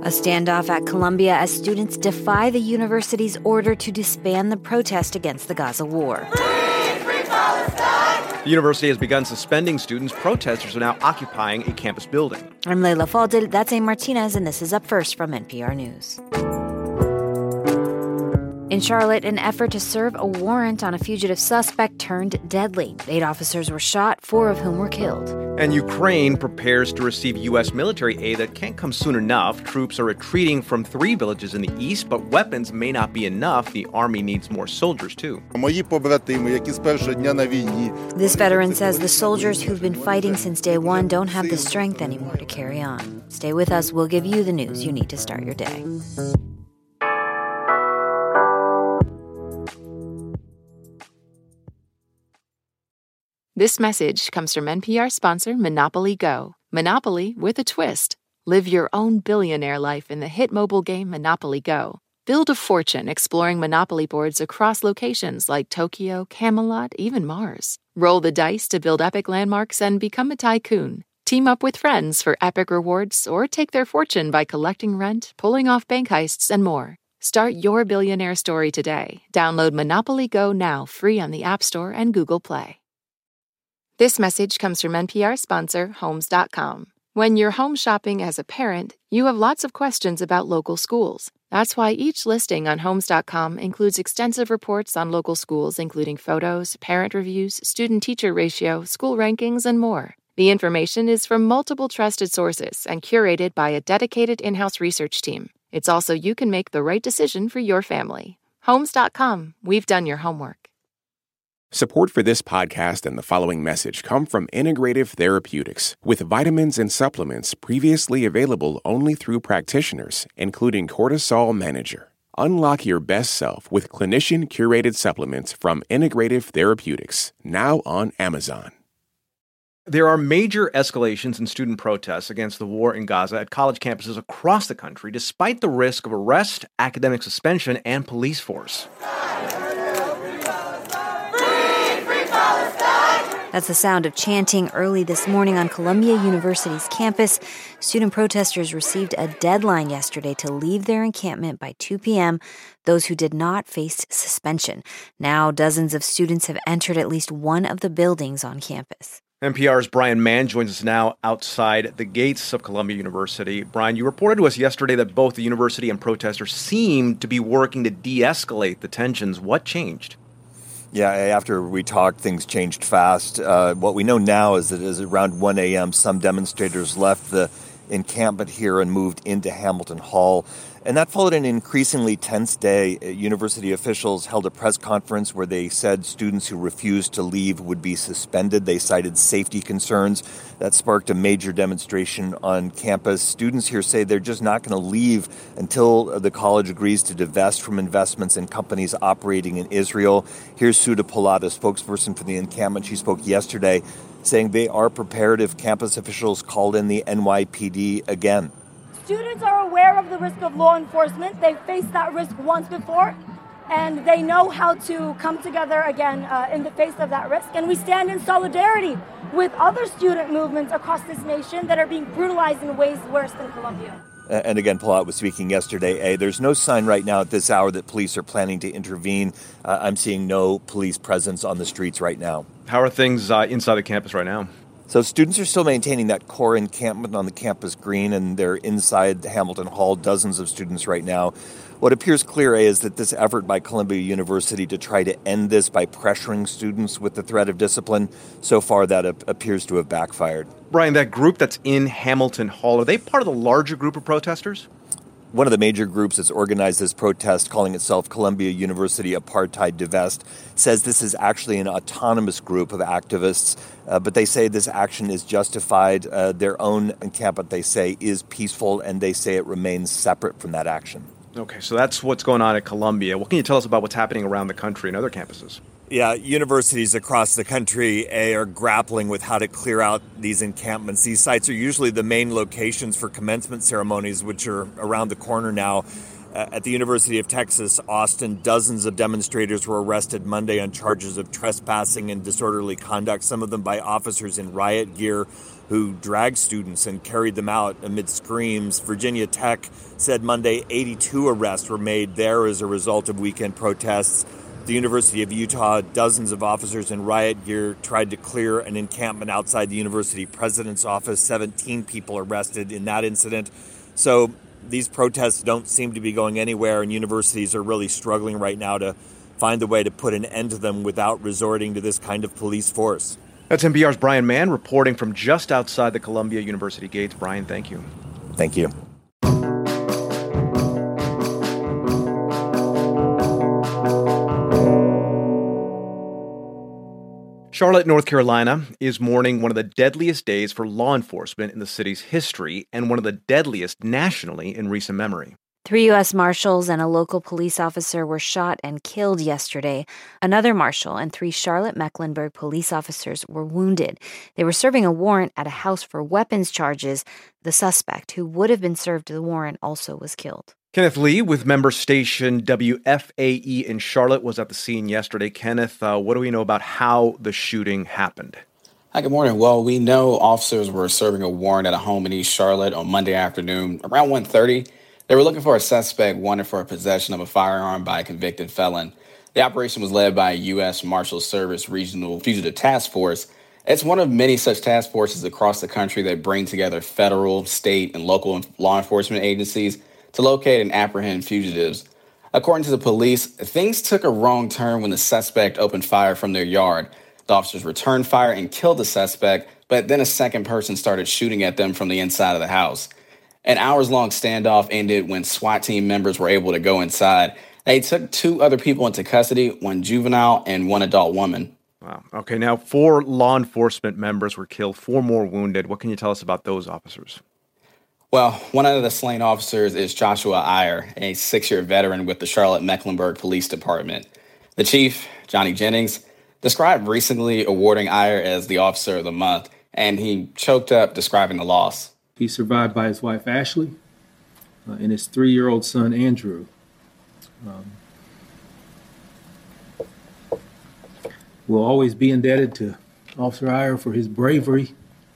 A standoff at Columbia as students defy the university's order to disband the protest against the Gaza war. Free Palestine! The university has begun suspending students. Protesters are now occupying a campus building. I'm Leila Fadel, that's A. Martinez, and this is Up First from NPR News. In Charlotte, an effort to serve a warrant on a fugitive suspect turned deadly. 8 officers were shot, 4 of whom were killed. And Ukraine prepares to receive U.S. military aid that can't come soon enough. Troops are retreating from 3 villages in the east, but weapons may not be enough. The army needs more soldiers, too. This veteran says the soldiers who've been fighting since day one don't have the strength anymore to carry on. Stay with us. We'll give you the news you need to start your day. This message comes from NPR sponsor Monopoly Go. Monopoly with a twist. Live your own billionaire life in the hit mobile game Monopoly Go. Build a fortune exploring Monopoly boards across locations like Tokyo, Camelot, even Mars. Roll the dice to build epic landmarks and become a tycoon. Team up with friends for epic rewards or take their fortune by collecting rent, pulling off bank heists, and more. Start your billionaire story today. Download Monopoly Go now free on the App Store and Google Play. This message comes from NPR sponsor Homes.com. When you're home shopping as a parent, you have lots of questions about local schools. That's why each listing on Homes.com includes extensive reports on local schools, including photos, parent reviews, student-teacher ratio, school rankings, and more. The information is from multiple trusted sources and curated by a dedicated in-house research team. It's also you can make the right decision for your family. Homes.com. We've done your homework. Support for this podcast and the following message come from Integrative Therapeutics, with vitamins and supplements previously available only through practitioners, including Cortisol Manager. Unlock your best self with clinician-curated supplements from Integrative Therapeutics, now on Amazon. There are major escalations in student protests against the war in Gaza at college campuses across the country, despite the risk of arrest, academic suspension, and police force. That's the sound of chanting early this morning on Columbia University's campus. Student protesters received a deadline yesterday to leave their encampment by 2 p.m. Those who did not faced suspension. Now, dozens of students have entered at least one of the buildings on campus. NPR's Brian Mann joins us now outside the gates of Columbia University. Brian, you reported to us yesterday that both the university and protesters seemed to be working to de-escalate the tensions. What changed? Yeah, after we talked, things changed fast. What we know now is that as around 1 a.m., some demonstrators left the encampment here and moved into Hamilton Hall. And that followed an increasingly tense day. University officials held a press conference where they said students who refused to leave would be suspended. They cited safety concerns. That sparked a major demonstration on campus. Students here say they're just not going to leave until the college agrees to divest from investments in companies operating in Israel. Here's Suda Polata, spokesperson for the encampment. She spoke yesterday, saying they are prepared if campus officials called in the NYPD again. Students are aware of the risk of law enforcement. They've faced that risk once before, and they know how to come together again in the face of that risk. And we stand in solidarity with other student movements across this nation that are being brutalized in ways worse than Columbia. And again, Palat was speaking yesterday. There's no sign right now at this hour that police are planning to intervene. I'm seeing no police presence on the streets right now. How are things inside the campus right now? So students are still maintaining that core encampment on the campus green, and they're inside the Hamilton Hall, dozens of students right now. What appears clear, is that this effort by Columbia University to try to end this by pressuring students with the threat of discipline, so far that appears to have backfired. Brian, that group that's in Hamilton Hall, are they part of the larger group of protesters? One of the major groups that's organized this protest, calling itself Columbia University Apartheid Divest, says this is actually an autonomous group of activists, but they say this action is justified. Their own encampment, they say, is peaceful, and they say it remains separate from that action. Okay, so that's what's going on at Columbia. What can you tell us about what's happening around the country and other campuses? Yeah, universities across the country are grappling with how to clear out these encampments. These sites are usually the main locations for commencement ceremonies, which are around the corner now. At the University of Texas, Austin, dozens of demonstrators were arrested Monday on charges of trespassing and disorderly conduct, some of them by officers in riot gear. who dragged students and carried them out amid screams. Virginia Tech said Monday 82 arrests were made there as a result of weekend protests. The University of Utah, dozens of officers in riot gear tried to clear an encampment outside the university president's office. 17 people arrested in that incident. So these protests don't seem to be going anywhere, and universities are really struggling right now to find a way to put an end to them without resorting to this kind of police force. That's NPR's Brian Mann reporting from just outside the Columbia University gates. Brian, thank you. Thank you. Charlotte, North Carolina is mourning one of the deadliest days for law enforcement in the city's history and one of the deadliest nationally in recent memory. 3 U.S. Marshals and a local police officer were shot and killed yesterday. Another marshal and 3 Charlotte-Mecklenburg police officers were wounded. They were serving a warrant at a house for weapons charges. The suspect, who would have been served the warrant, also was killed. Kenneth Lee with member station WFAE in Charlotte was at the scene yesterday. Kenneth, what do we know about how the shooting happened? Hi, good morning. Well, we know officers were serving a warrant at a home in East Charlotte on Monday afternoon around 1:30. They were looking for a suspect wanted for possession of a firearm by a convicted felon. The operation was led by a U.S. Marshals Service Regional Fugitive Task Force. It's one of many such task forces across the country that bring together federal, state, and local law enforcement agencies to locate and apprehend fugitives. According to the police, things took a wrong turn when the suspect opened fire from their yard. The officers returned fire and killed the suspect, but then a second person started shooting at them from the inside of the house. An hours-long standoff ended when SWAT team members were able to go inside. They took 2 other people into custody, 1 juvenile and 1 adult woman. Wow. Okay, now 4 law enforcement members were killed, 4 more wounded. What can you tell us about those officers? Well, one of the slain officers is Joshua Iyer, a 6-year veteran with the Charlotte-Mecklenburg Police Department. The chief, Johnny Jennings, described recently awarding Iyer as the Officer of the Month, and he choked up describing the loss. He's survived by his wife, Ashley, and his 3-year-old son, Andrew. We'll always be indebted to Officer Iyer for his bravery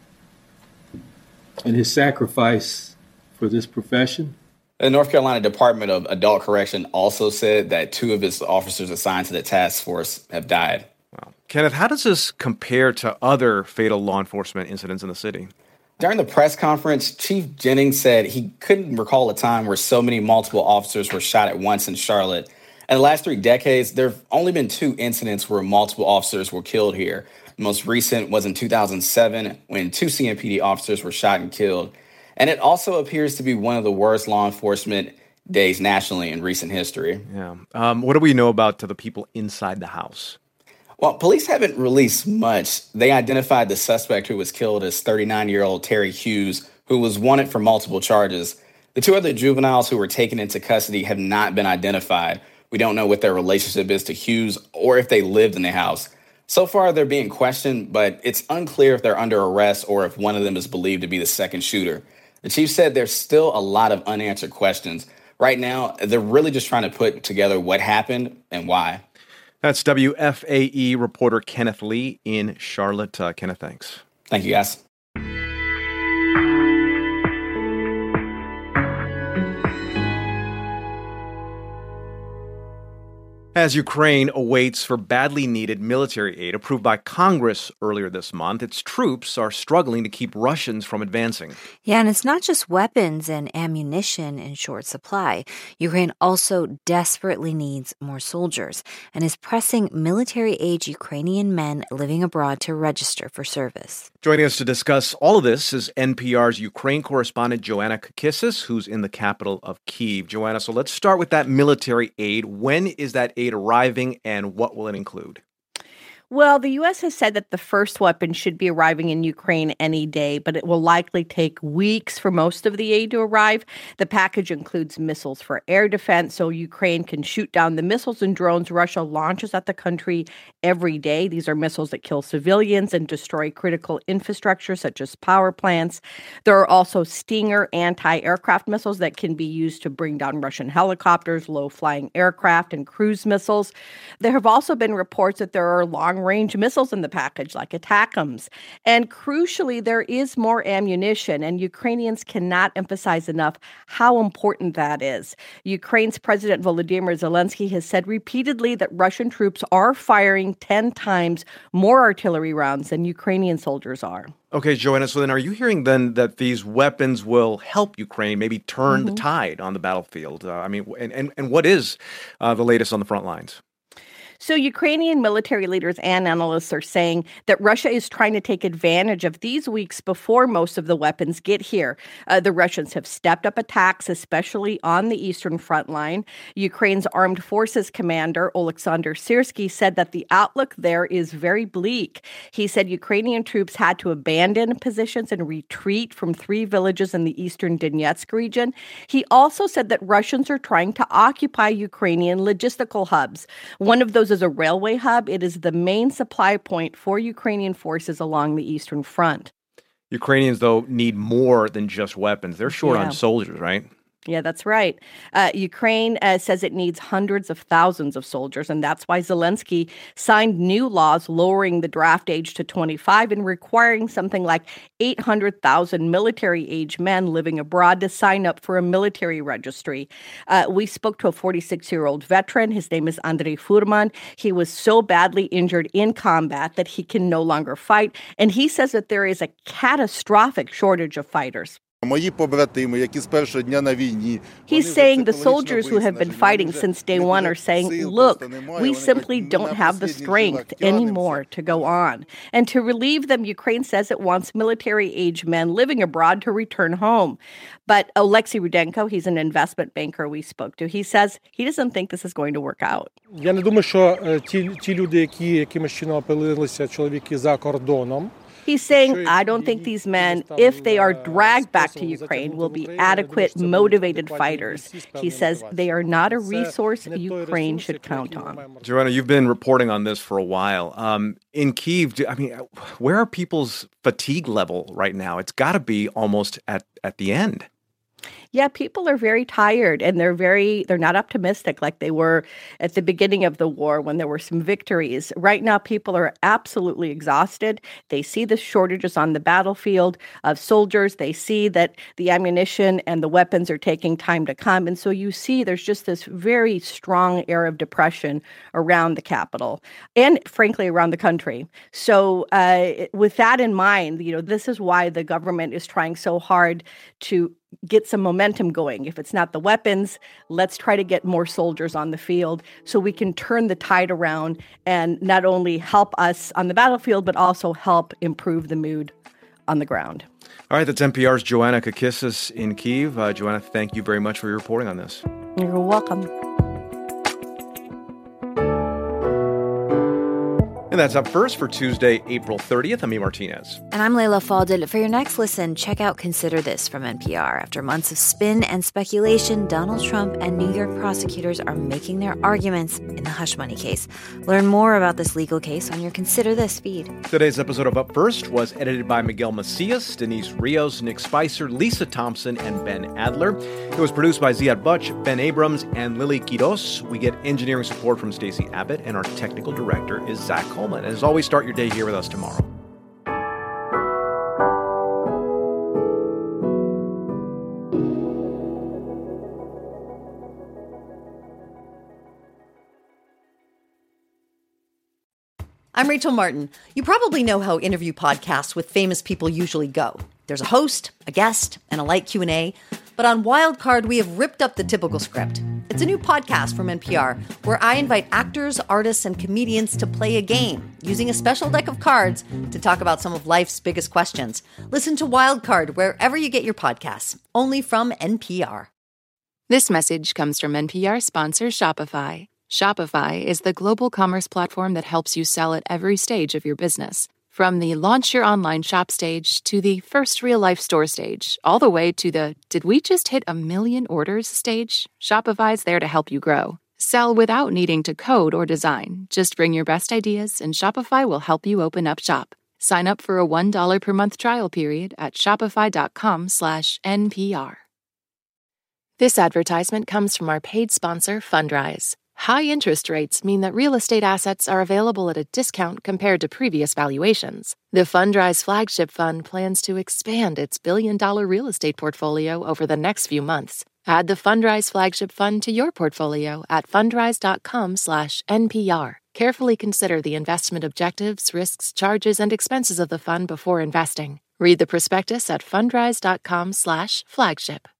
and his sacrifice for this profession. The North Carolina Department of Adult Correction also said that 2 of its officers assigned to the task force have died. Wow. Kenneth, how does this compare to other fatal law enforcement incidents in the city? During the press conference, Chief Jennings said he couldn't recall a time where so many multiple officers were shot at once in Charlotte. In the last 3 decades, there have only been 2 incidents where multiple officers were killed here. The most recent was in 2007 when 2 CMPD officers were shot and killed. And it also appears to be one of the worst law enforcement days nationally in recent history. Yeah. What do we know about the people inside the house? Well, police haven't released much. They identified the suspect who was killed as 39-year-old Terry Hughes, who was wanted for multiple charges. The 2 other juveniles who were taken into custody have not been identified. We don't know what their relationship is to Hughes or if they lived in the house. So far, they're being questioned, but it's unclear if they're under arrest or if one of them is believed to be the second shooter. The chief said there's still a lot of unanswered questions. Right now, they're really just trying to put together what happened and why. That's WFAE reporter Kenneth Lee in Charlotte. Kenneth, thanks. Thank you, guys. As Ukraine awaits for badly needed military aid approved by Congress earlier this month, its troops are struggling to keep Russians from advancing. Yeah, and it's not just weapons and ammunition in short supply. Ukraine also desperately needs more soldiers and is pressing military-age Ukrainian men living abroad to register for service. Joining us to discuss all of this is NPR's Ukraine correspondent Joanna Kakissis, who's in the capital of Kyiv. Joanna, so let's start with that military aid. When is that aid arriving, and what will it include? Well, the U.S. has said that the first weapon should be arriving in Ukraine any day, but it will likely take weeks for most of the aid to arrive. The package includes missiles for air defense, so Ukraine can shoot down the missiles and drones Russia launches at the country every day. These are missiles that kill civilians and destroy critical infrastructure, such as power plants. There are also Stinger anti-aircraft missiles that can be used to bring down Russian helicopters, low-flying aircraft, and cruise missiles. There have also been reports that there are long long-range missiles in the package, like ATACMS. And crucially, there is more ammunition, and Ukrainians cannot emphasize enough how important that is. Ukraine's President Volodymyr Zelensky has said repeatedly that Russian troops are firing 10 times more artillery rounds than Ukrainian soldiers are. Okay, Joanna, so then are you hearing then that these weapons will help Ukraine maybe turn the tide on the battlefield? And what is the latest on the front lines? So Ukrainian military leaders and analysts are saying that Russia is trying to take advantage of these weeks before most of the weapons get here. The Russians have stepped up attacks, especially on the eastern front line. Ukraine's armed forces commander, Oleksandr Syrsky, said that the outlook there is very bleak. He said Ukrainian troops had to abandon positions and retreat from 3 villages in the eastern Donetsk region. He also said that Russians are trying to occupy Ukrainian logistical hubs. One of those is a railway hub. It is the main supply point for Ukrainian forces along the Eastern Front. Ukrainians, though, need more than just weapons. They're short on soldiers, right? Yeah, that's right. Ukraine says it needs hundreds of thousands of soldiers, and that's why Zelensky signed new laws lowering the draft age to 25 and requiring something like 800,000 military-age men living abroad to sign up for a military registry. We spoke to a 46-year-old veteran. His name is Andrei Furman. He was so badly injured in combat that he can no longer fight, and he says that there is a catastrophic shortage of fighters. He's saying the soldiers who have been fighting since day one are saying, look, we simply don't have the strength anymore to go on. And to relieve them, Ukraine says it wants military-age men living abroad to return home. But Oleksiy Rudenko, he's an investment banker we spoke to, he says he doesn't think this is going to work out. Я не думаю, що ті люди, які якимось чином опинилися чоловіки за кордоном. He's saying, I don't think these men, if they are dragged back to Ukraine, will be adequate, motivated fighters. He says they are not a resource Ukraine should count on. Joanna, you've been reporting on this for a while. In Kyiv, where are people's fatigue level right now? It's got to be almost at the end. Yeah, people are very tired, and they're not optimistic like they were at the beginning of the war when there were some victories. Right now, people are absolutely exhausted. They see the shortages on the battlefield of soldiers. They see that the ammunition and the weapons are taking time to come. And so you see there's just this very strong air of depression around the capital and, frankly, around the country. So with that in mind, this is why the government is trying so hard to get some momentum going. If it's not the weapons, let's try to get more soldiers on the field so we can turn the tide around and not only help us on the battlefield, but also help improve the mood on the ground. All right, that's NPR's Joanna Kakissis in Kyiv. Joanna, thank you very much for your reporting on this. You're welcome. And that's Up First for Tuesday, April 30th. I'm E. Martinez. And I'm Leila Fadel. For your next listen, check out Consider This from NPR. After months of spin and speculation, Donald Trump and New York prosecutors are making their arguments in the hush money case. Learn more about this legal case on your Consider This feed. Today's episode of Up First was edited by Miguel Macias, Denise Rios, Nick Spicer, Lisa Thompson, and Ben Adler. It was produced by Ziad Butch, Ben Abrams, and Lily Quiros. We get engineering support from Stacey Abbott, and our technical director is Zach Coleman. And as always, start your day here with us tomorrow. I'm Rachel Martin. You probably know how interview podcasts with famous people usually go. There's a host, a guest, and a light Q&A. But on Wildcard, we have ripped up the typical script. It's a new podcast from NPR where I invite actors, artists, and comedians to play a game using a special deck of cards to talk about some of life's biggest questions. Listen to Wildcard wherever you get your podcasts, only from NPR. This message comes from NPR sponsor Shopify. Shopify is the global commerce platform that helps you sell at every stage of your business. From the launch your online shop stage to the first real-life store stage, all the way to the did we just hit 1 million orders stage, Shopify's there to help you grow. Sell without needing to code or design. Just bring your best ideas and Shopify will help you open up shop. Sign up for a $1 per month trial period at shopify.com/NPR. This advertisement comes from our paid sponsor, Fundrise. High interest rates mean that real estate assets are available at a discount compared to previous valuations. The Fundrise Flagship Fund plans to expand its billion-dollar real estate portfolio over the next few months. Add the Fundrise Flagship Fund to your portfolio at fundrise.com/NPR. Carefully consider the investment objectives, risks, charges, and expenses of the fund before investing. Read the prospectus at fundrise.com/flagship.